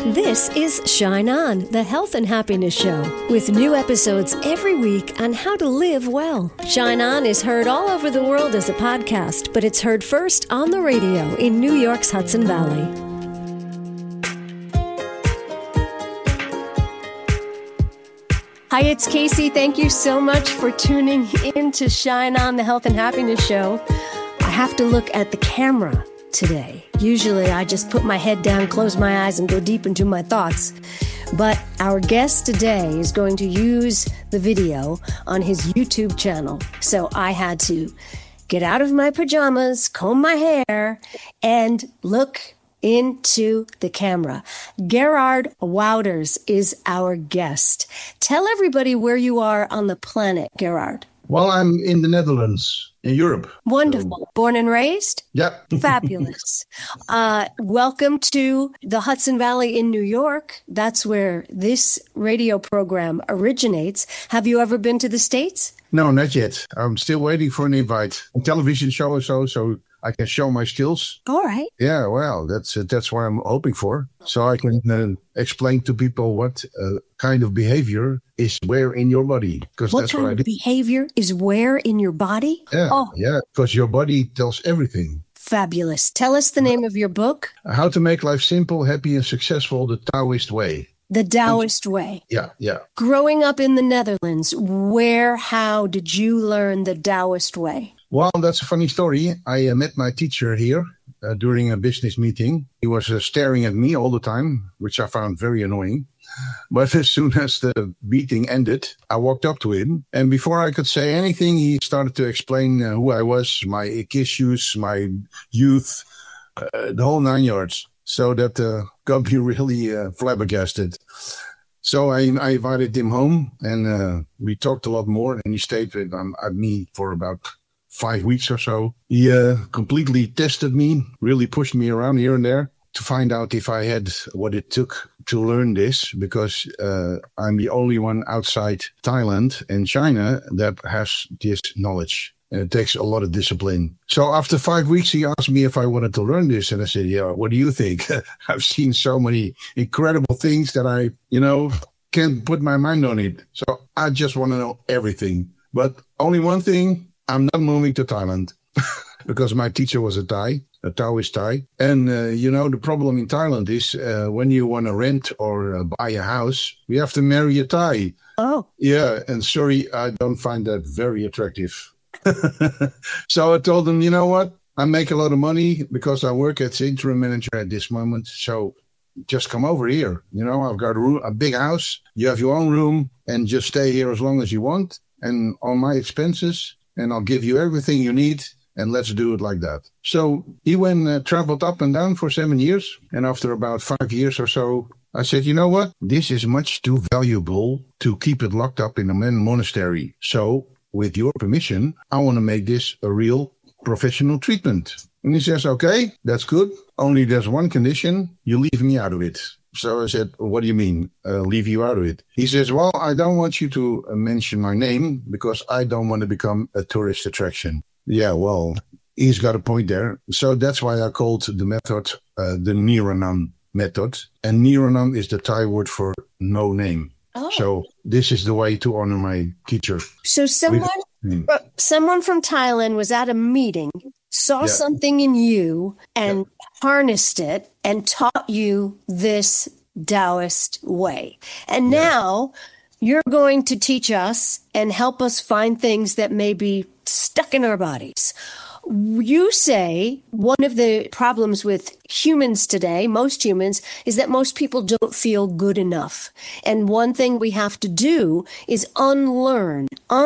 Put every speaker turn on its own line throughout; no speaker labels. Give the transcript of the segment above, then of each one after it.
This is Shine On, the health and happiness show, with new episodes every week on how to live well. Shine On is heard all over the world as a podcast, but it's heard first on the radio in New York's Hudson Valley. Hi, it's Casey. Thank you so much for tuning in to Shine On, the health and happiness show. I have to look at the camera today. Usually I just put my head down, close my eyes, and go deep into my thoughts. But our guest today is going to use the video on his YouTube channel. So I had to get out of my pajamas, comb my hair, and look into the camera. Gerard Wouters is our guest. Tell everybody where you are on the planet, Gerard.
Well, I'm in the Netherlands, in Europe.
Wonderful. Born and raised?
Yep.
Fabulous. Welcome to the Hudson Valley in New York. That's where this radio program originates. Have you ever been to the States?
No, not yet. I'm still waiting for an invite. A television show or so I can show my skills.
All right.
Yeah, well, that's what I'm hoping for. So I can explain to people what kind of behavior is where in your body. Because
What
that's
kind
what I
of
do.
behavior is where in your body?
Yeah, because your body tells everything.
Fabulous. Tell us the name of your book.
How to make life simple, happy, and successful the Taoist way.
The Taoist Way.
Yeah.
Growing up in the Netherlands, how did you learn the Taoist Way?
Well, that's a funny story. I met my teacher here during a business meeting. He was staring at me all the time, which I found very annoying. But as soon as the meeting ended, I walked up to him. And before I could say anything, he started to explain who I was, my issues, my youth, the whole 9 yards. So that got me really flabbergasted. So I invited him home and we talked a lot more. And he stayed with me for about 5 weeks or so. He completely tested me, really pushed me around here and there to find out if I had what it took to learn this, because I'm the only one outside Thailand and China that has this knowledge. And it takes a lot of discipline. So after 5 weeks, he asked me if I wanted to learn this. And I said, yeah, what do you think? I've seen so many incredible things that I, can't put my mind on it. So I just want to know everything. But only one thing, I'm not moving to Thailand because my teacher was a Taoist Thai. And, the problem in Thailand is when you want to rent or buy a house, you have to marry a Thai.
Oh.
Yeah. And sorry, I don't find that very attractive. So I told him, you know what? I make a lot of money because I work as interim manager at this moment. So just come over here. I've got a big house. You have your own room and just stay here as long as you want. And on my expenses, and I'll give you everything you need. And let's do it like that. So he traveled up and down for 7 years. And after about 5 years or so, I said, you know what? This is much too valuable to keep it locked up in a monastery. So with your permission, I want to make this a real professional treatment. And he says, okay, that's good. Only there's one condition. You leave me out of it. So I said, what do you mean, leave you out of it? He says, well, I don't want you to mention my name because I don't want to become a tourist attraction. Yeah, well, he's got a point there. So that's why I called the method the Niranam method. And Niranam is the Thai word for no name. Oh. So this is the way to honor my teacher.
So someone from Thailand was at a meeting, saw something in you and harnessed it and taught you this Taoist way. And now you're going to teach us and help us find things that may be stuck in our bodies. You say one of the problems with humans today, most humans, is that most people don't feel good enough. And one thing we have to do is unlearn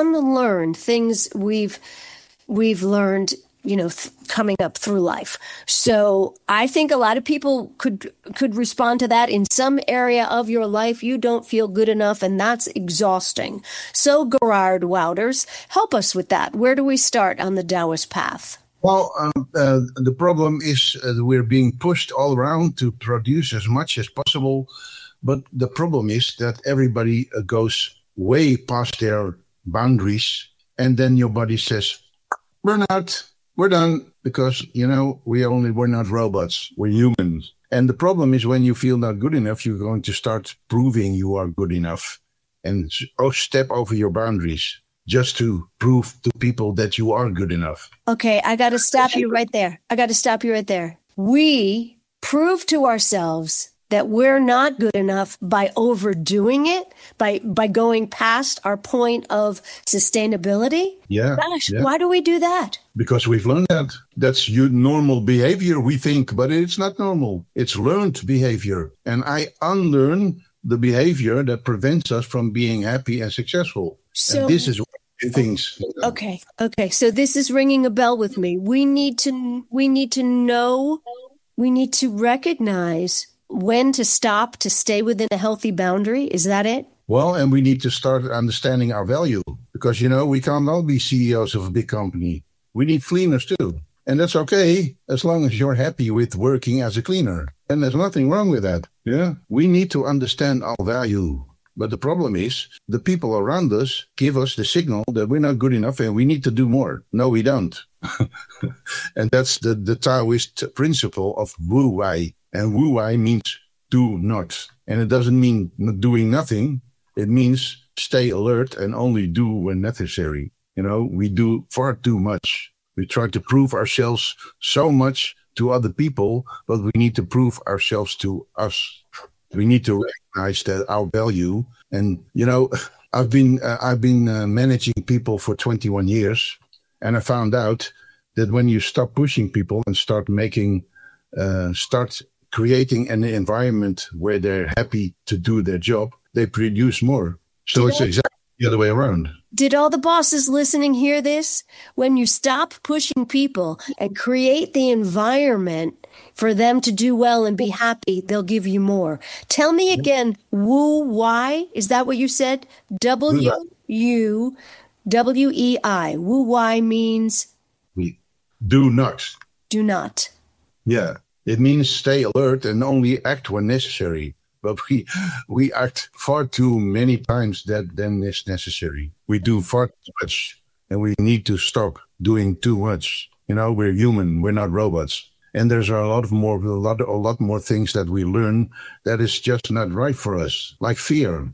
things we've learned, coming up through life. So I think a lot of people could respond to that. In some area of your life, you don't feel good enough, and that's exhausting. So Gerard Wouters, help us with that. Where do we start on the Taoist path?
Well, the problem is we're being pushed all around to produce as much as possible. But the problem is that everybody goes way past their boundaries. And then your body says, burn out. We're done because, we're not robots. We're humans. And the problem is when you feel not good enough, you're going to start proving you are good enough and step over your boundaries just to prove to people that you are good enough.
Okay, I got to stop you right there. We prove to ourselves that we're not good enough by overdoing it, by going past our point of sustainability.
Yeah.
Gosh, why do we do that?
Because we've learned that. That's your normal behavior, we think, but it's not normal. It's learned behavior. And I unlearn the behavior that prevents us from being happy and successful. So, and this is one of the things.
Okay. So this is ringing a bell with me. We need to recognize when to stop to stay within a healthy boundary. Is that it?
Well, and we need to start understanding our value because, we can't all be CEOs of a big company. We need cleaners too. And that's okay as long as you're happy with working as a cleaner. And there's nothing wrong with that. Yeah. We need to understand our value. But the problem is the people around us give us the signal that we're not good enough and we need to do more. No, we don't. And that's the Taoist principle of Wu Wei. And Wu Wei means do not. And it doesn't mean doing nothing. It means stay alert and only do when necessary. We do far too much. We try to prove ourselves so much to other people, but we need to prove ourselves to us. We need to recognize that our value. And, I've been managing people for 21 years. And I found out that when you stop pushing people and start creating an environment where they're happy to do their job, they produce more. So it's exactly the other way around.
Did all the bosses listening hear this? When you stop pushing people and create the environment for them to do well and be happy, they'll give you more. Tell me again, Wu Wei, is that what you said? W-U-W-E-I. Wu Wei means?
We do not.
Do not.
Yeah. It means stay alert and only act when necessary. But we act far too many times than is necessary. We do far too much, and we need to stop doing too much. We're human. We're not robots. And there's a lot more things that we learn that is just not right for us, like fear.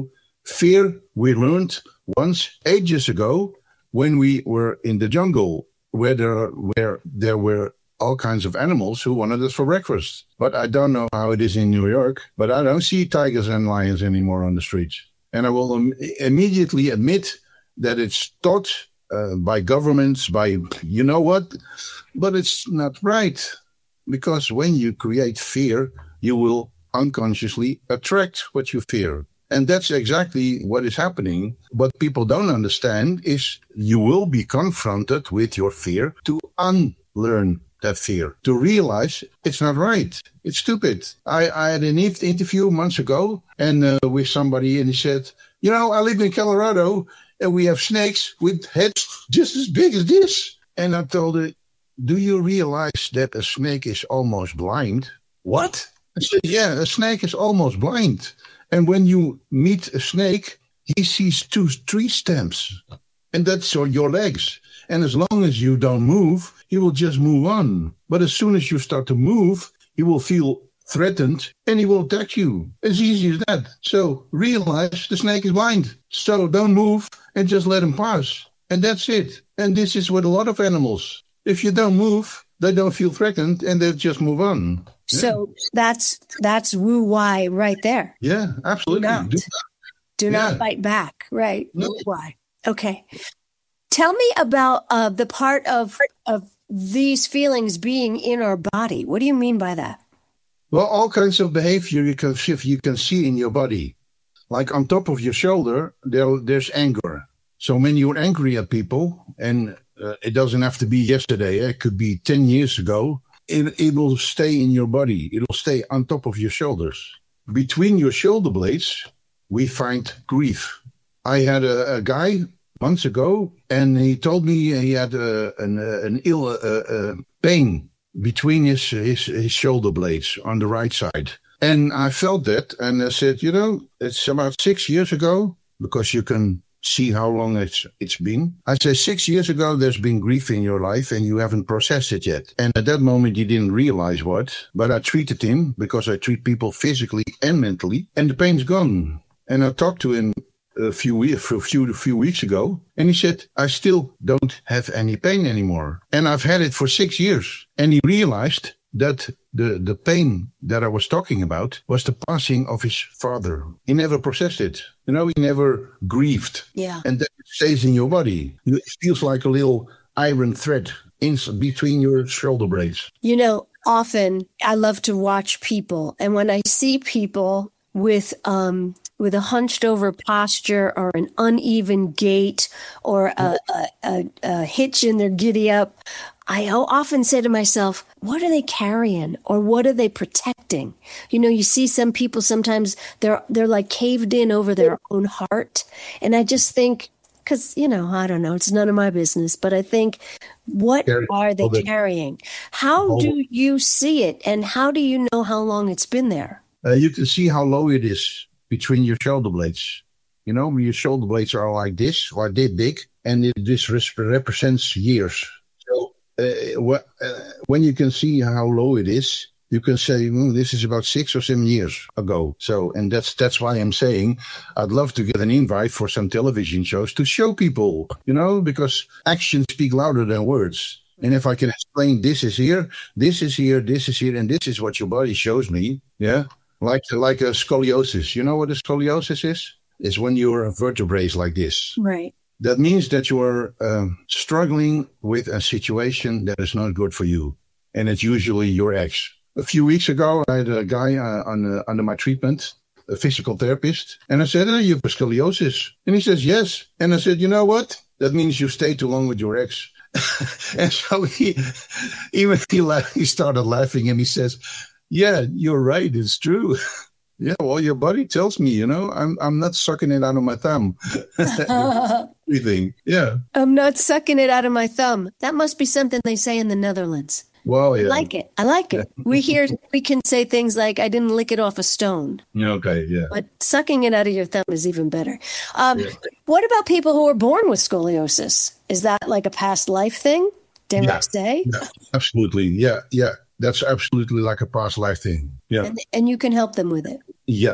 Fear we learned once ages ago when we were in the jungle, where there were all kinds of animals who wanted us for breakfast. But I don't know how it is in New York, but I don't see tigers and lions anymore on the streets. And I will immediately admit that it's taught by governments, by what, but it's not right. Because when you create fear, you will unconsciously attract what you fear. And that's exactly what is happening. What people don't understand is you will be confronted with your fear to unlearn that fear, to realize it's not right. It's stupid. I had an interview months ago and with somebody, and he said, I live in Colorado and we have snakes with heads just as big as this. And I told her, do you realize that a snake is almost blind? What? I said, yeah, a snake is almost blind. And when you meet a snake, he sees 2 tree stems, and that's your legs. And as long as you don't move, he will just move on. But as soon as you start to move, he will feel threatened and he will attack you. As easy as that. So realize the snake is blind. So don't move and just let him pass. And that's it. And this is with a lot of animals. If you don't move, they don't feel threatened and they just move on.
So that's Wu Wei right there.
Yeah, absolutely.
Do not bite back. Right. No. Wu Wei. Okay. Tell me about the part of these feelings being in our body. What do you mean by that?
Well, all kinds of behavior you can see in your body. Like on top of your shoulder, there's anger. So when you're angry at people, and it doesn't have to be yesterday, it could be 10 years ago, it will stay in your body. It will stay on top of your shoulders. Between your shoulder blades, we find grief. I had a guy months ago, and he told me he had an ill pain between his shoulder blades on the right side. And I felt that, and I said, it's about 6 years ago, because you can see how long it's been. I say 6 years ago, there's been grief in your life and you haven't processed it yet. And at that moment, you didn't realize what, but I treated him because I treat people physically and mentally, and the pain's gone. And I talked to him a few weeks ago, and he said, I still don't have any pain anymore. And I've had it for 6 years. And he realized that the pain that I was talking about was the passing of his father. He never processed it. You know, he never grieved.
Yeah.
And that stays in your body. It feels like a little iron thread in between your shoulder blades.
You know, often I love to watch people. And when I see people with a hunched over posture or an uneven gait or a hitch in their giddy up, I often say to myself, what are they carrying or what are they protecting? You know, you see some people sometimes they're like caved in over their own heart. And I just think, because, you know, I don't know, it's none of my business, but I think, what are they carrying? How do you see it? And how do you know how long it's been there?
You can see how low it is between your shoulder blades. You know, your shoulder blades are like this big, and this represents years. So when you can see how low it is, you can say, this is about 6 or 7 years ago. So, and that's why I'm saying I'd love to get an invite for some television shows to show people, you know, because actions speak louder than words. And if I can explain, this is here, this is here, this is here, and this is what your body shows me, yeah, like a scoliosis. You know what a scoliosis is? It's when your vertebrae is like this.
Right.
That means that you are struggling with a situation that is not good for you. And it's usually your ex. A few weeks ago, I had a guy under my treatment, a physical therapist. And I said, you have scoliosis. And he says, yes. And I said, you know what? That means you stayed too long with your ex. And so he started laughing and he says, yeah, you're right. It's true. Yeah, well, your body tells me, you know, I'm not sucking it out of my thumb. Everything. Yeah.
I'm not sucking it out of my thumb. That must be something they say in the Netherlands.
Well, yeah.
I like it. We can say things like, I didn't lick it off a stone.
Okay, yeah.
But sucking it out of your thumb is even better. What about people who are born with scoliosis? Is that like a past life thing? Dare I say?
Yeah, absolutely. Yeah. That's absolutely like a past life thing. Yeah.
And you can help them with it.
Yeah.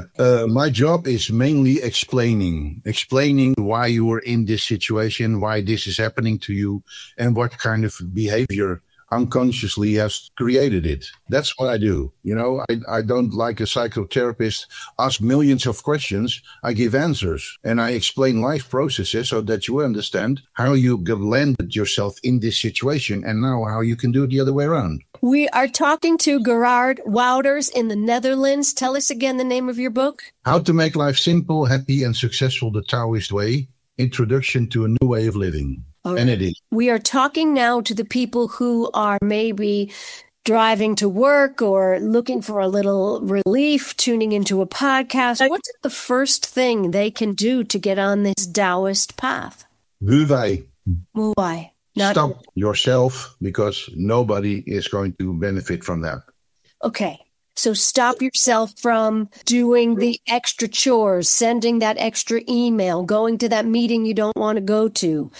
My job is mainly explaining why you were in this situation, why this is happening to you, and what kind of behavior unconsciously has created it. That's what I do. You know, I don't, like a psychotherapist, ask millions of questions. I give answers and I explain life processes so that you understand how you landed yourself in this situation and now how you can do it the other way around.
We are talking to Gerard Wouters in the Netherlands. Tell us again the name of your book.
How to Make Life Simple, Happy and Successful the Taoist Way. Introduction to a New Way of Living. Right. And it is.
We are talking now to the people who are maybe driving to work or looking for a little relief, tuning into a podcast. What's the first thing they can do to get on this Taoist path?
Wu Wei.
Wu Wei.
Stop yourself, because nobody is going to benefit from that.
Okay. So stop yourself from doing the extra chores, sending that extra email, going to that meeting you don't want to go to.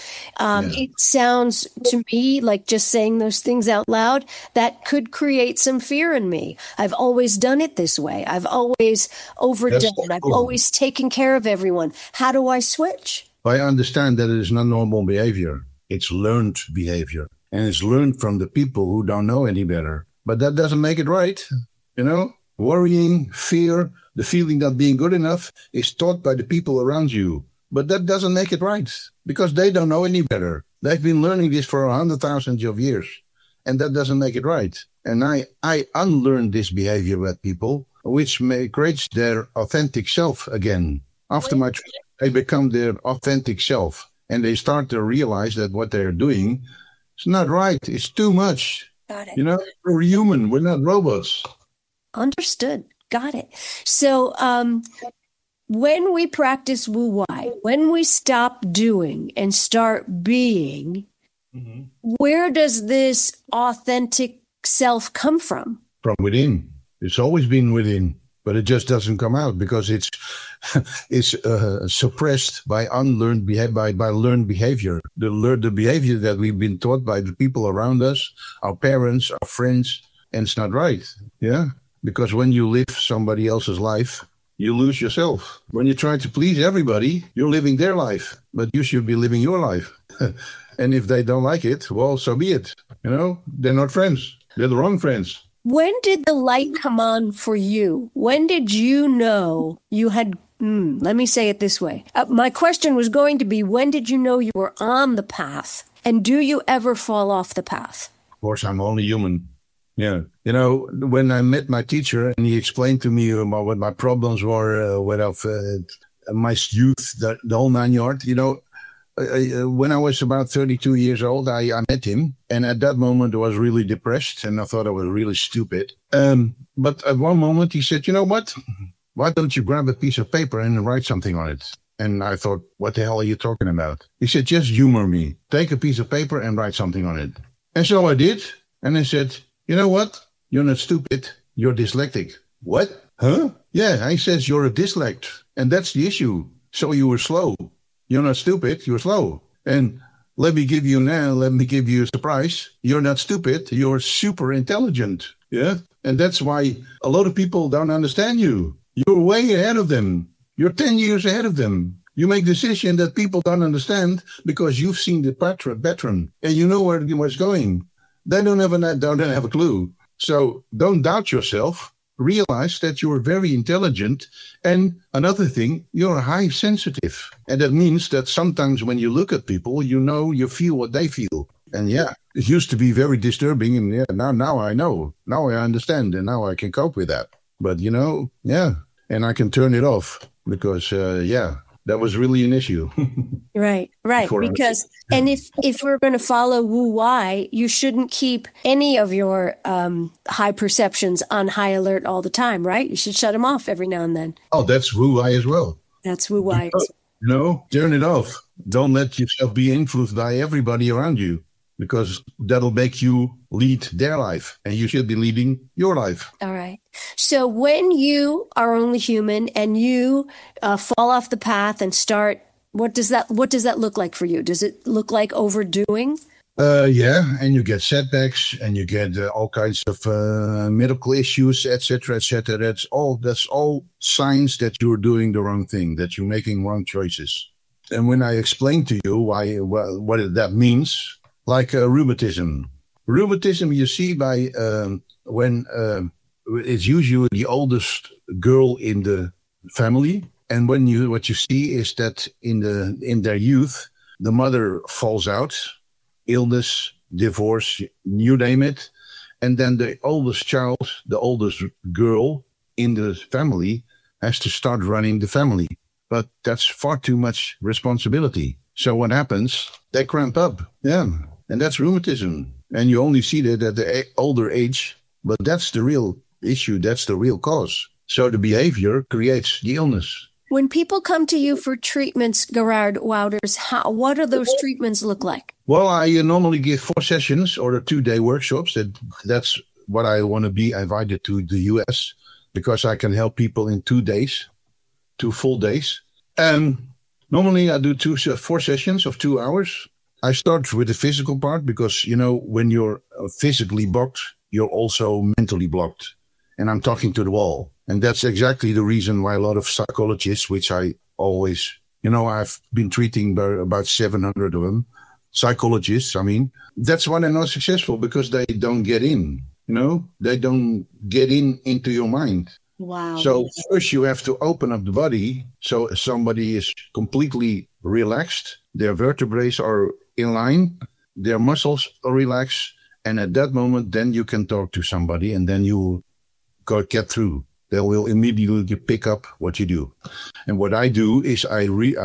It sounds to me like just saying those things out loud, that could create some fear in me. I've always done it this way. I've always overdone. I've always taken care of everyone. How do I switch?
I understand that it is not normal behavior. It's learned behavior. And it's learned from the people who don't know any better. But that doesn't make it right. You know, worrying, fear, the feeling that being good enough is taught by the people around you. But that doesn't make it right, because they don't know any better. They've been learning this for 100,000 of years, and that doesn't make it right. And I unlearned this behavior with people, which creates their authentic self again. After my training, they become their authentic self, and they start to realize that what they're doing is not right. It's too much.
Got it.
You know, we're human. We're not robots.
Understood. Got it. So when we practice Wu Wei, when we stop doing and start being, where does this authentic self come from?
From within. It's always been within, but it just doesn't come out because it's is suppressed by unlearned by learned behavior. The behavior that we've been taught by the people around us, our parents, our friends, and it's not right. Yeah, because when you live somebody else's life, you lose yourself. When you try to please everybody, you're living their life, but you should be living your life. And if they don't like it, well, so be it. They're not friends. They're the wrong friends.
When did the light come on for you? When did you know you had, let me say it this way. My question was going to be, when did you know you were on the path? And do you ever fall off the path?
Of course, I'm only human. Yeah. When I met my teacher and he explained to me what my problems were, my youth, the whole 9 yards, when I was about 32 years old, I met him. And at that moment, I was really depressed and I thought I was really stupid. But at one moment, he said, you know what? Why don't you grab a piece of paper and write something on it? And I thought, what the hell are you talking about? He said, just humor me. Take a piece of paper and write something on it. And so I did. And I said, you know what? You're not stupid. You're dyslexic. What? Huh? Yeah, he says you're a dyslexic. And that's the issue. So you were slow. You're not stupid. You're slow. And let me give you a surprise. You're not stupid. You're super intelligent. Yeah. And that's why a lot of people don't understand you. You're way ahead of them. You're 10 years ahead of them. You make decisions that people don't understand because you've seen the pattern and you know where it's going. They don't have a clue. So don't doubt yourself. Realize that you're very intelligent. And another thing, you're high sensitive. And that means that sometimes when you look at people, you feel what they feel. And yeah, it used to be very disturbing. And yeah, now I know. Now I understand. And now I can cope with that. But yeah. And I can turn it off because, that was really an issue.
Right. Because, and if we're going to follow Wu Wei, you shouldn't keep any of your high perceptions on high alert all the time, right? You should shut them off every now and then.
Oh, that's Wu Wei as well.
That's Wu Wei.
Turn it off. Don't let yourself be influenced by everybody around you, because that'll make you lead their life and you should be leading your life.
All right. So when you are only human and you fall off the path and start, what does that look like for you? Does it look like overdoing?
Yeah. And you get setbacks and you get all kinds of medical issues, etc., etc. That's all signs that you're doing the wrong thing, that you're making wrong choices. And when I explain to you what that means, like rheumatism. Rheumatism you see by when it's usually the oldest girl in the family, and what you see is that in their youth, the mother falls out, illness, divorce, you name it, and then the oldest child, the oldest girl in the family, has to start running the family. But that's far too much responsibility. So what happens? They cramp up. Yeah. And that's rheumatism. And you only see that at the older age, but that's the real issue. That's the real cause. So the behavior creates the illness.
When people come to you for treatments, Gerard Wouters, what do those treatments look like?
Well, I normally give 4 sessions or 2-day workshops. That's what I want to be invited to the US, because I can help people in 2 days, 2 full days. And normally I do 4 sessions of 2 hours. I start with the physical part because, when you're physically blocked, you're also mentally blocked. And I'm talking to the wall. And that's exactly the reason why a lot of psychologists, which I always, I've been treating about 700 of them, psychologists, that's why they're not successful, because they don't get in, they don't get into your mind.
Wow.
So first you have to open up the body so somebody is completely relaxed. Their vertebrae are in line, their muscles are relaxed, and at that moment, then you can talk to somebody, and then you get through. They will immediately pick up what you do. And what I do is I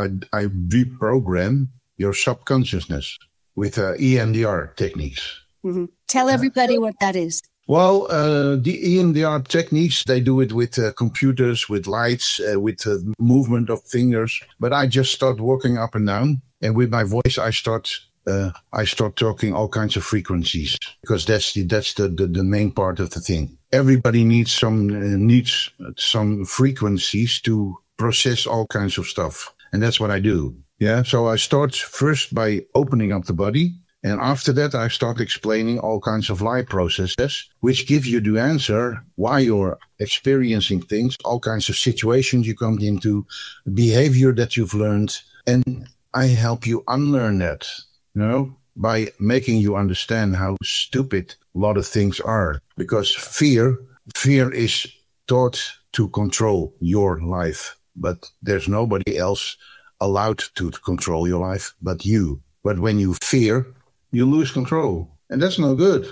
reprogram your subconsciousness with EMDR techniques.
Mm-hmm. Tell everybody what that is.
Well, the EMDR techniques, they do it with computers, with lights, with movement of fingers. But I just start walking up and down, and with my voice, I start talking all kinds of frequencies, because that's the main part of the thing. Everybody needs some frequencies to process all kinds of stuff. And that's what I do. Yeah. So I start first by opening up the body. And after that, I start explaining all kinds of life processes, which give you the answer why you're experiencing things, all kinds of situations you come into, behavior that you've learned. And I help you unlearn that, by making you understand how stupid a lot of things are. Because fear is taught to control your life. But there's nobody else allowed to control your life but you. But when you fear, you lose control. And that's no good.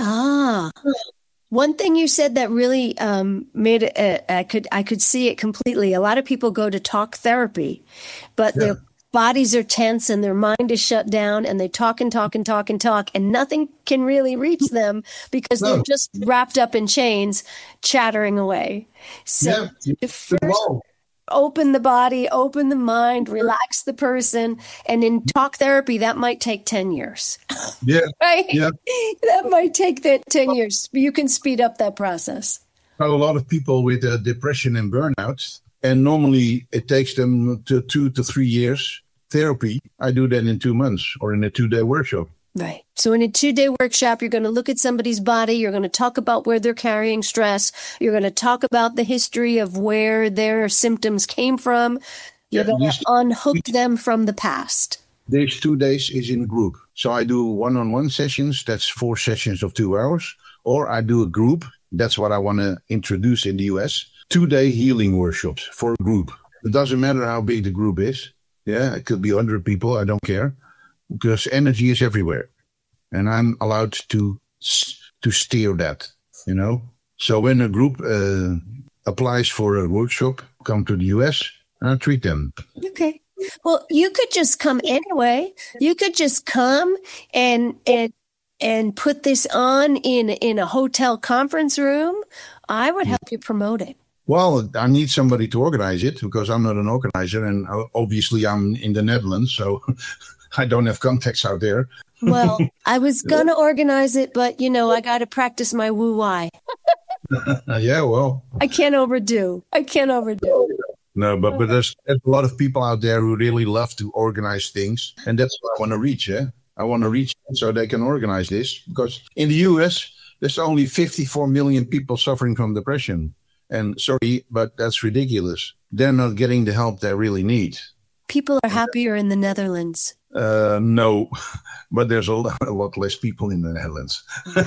One thing you said that really made it, I could see it completely. A lot of people go to talk therapy, but their bodies are tense and their mind is shut down and they talk and talk and talk and talk and nothing can really reach them because they're just wrapped up in chains, chattering away. So first, open the body, open the mind, relax the person. And in talk therapy, that might take 10 years.
Yeah.
Right?
Yeah.
That might take that 10 years. You can speed up that process.
A lot of people with depression and burnout, and normally it takes them 2 to 3 years therapy. I do that in 2 months or in a 2-day workshop.
Right. So in a 2-day workshop, you're going to look at somebody's body. You're going to talk about where they're carrying stress. You're going to talk about the history of where their symptoms came from. You're going to unhook them from the past.
These 2 days is in a group. So I do one-on-one sessions. That's 4 sessions of 2 hours. Or I do a group. That's what I want to introduce in the US. 2-day healing workshops for a group. It doesn't matter how big the group is. Yeah, it could be 100 people. I don't care. Because energy is everywhere. And I'm allowed to steer that, So when a group applies for a workshop, come to the US, and I treat them.
Okay. Well, you could just come anyway. You could just come and put this on in a hotel conference room. I would help you promote it.
Well, I need somebody to organize it because I'm not an organizer. And obviously I'm in the Netherlands, so I don't have contacts out there.
Well, I was going to organize it, but, I got to practice my woo-why.
Yeah, well.
I can't overdo.
No, but there's a lot of people out there who really love to organize things. And that's what I want to reach, I want to reach them so they can organize this. Because in the US, there's only 54 million people suffering from depression. And sorry, but that's ridiculous. They're not getting the help they really need.
People are happier in the Netherlands.
No, but there's a lot less people in the Netherlands.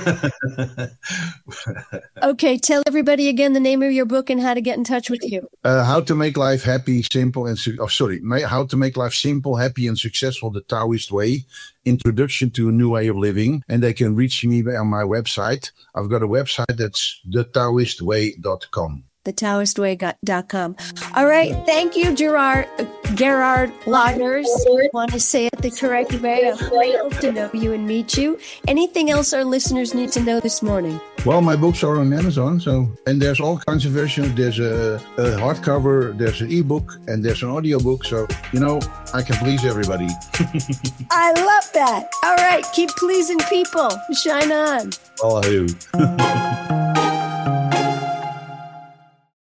Okay, tell everybody again the name of your book and how to get in touch with you.
How to make life happy, simple, and how to make life simple, happy, and successful the Taoist way. Introduction to a new way of living. And they can reach me on my website. I've got a website that's thetaoistway.com.
thetaoistway.com. All right. Thank you, Gerard Lagers. I want to say it the correct way. I'm grateful to know you and meet you. Anything else our listeners need to know this morning?
Well, my books are on Amazon, and there's all kinds of versions. There's a hardcover, there's an ebook, and there's an audiobook. So, I can please everybody.
I love that. All right. Keep pleasing people. Shine on.
All I do.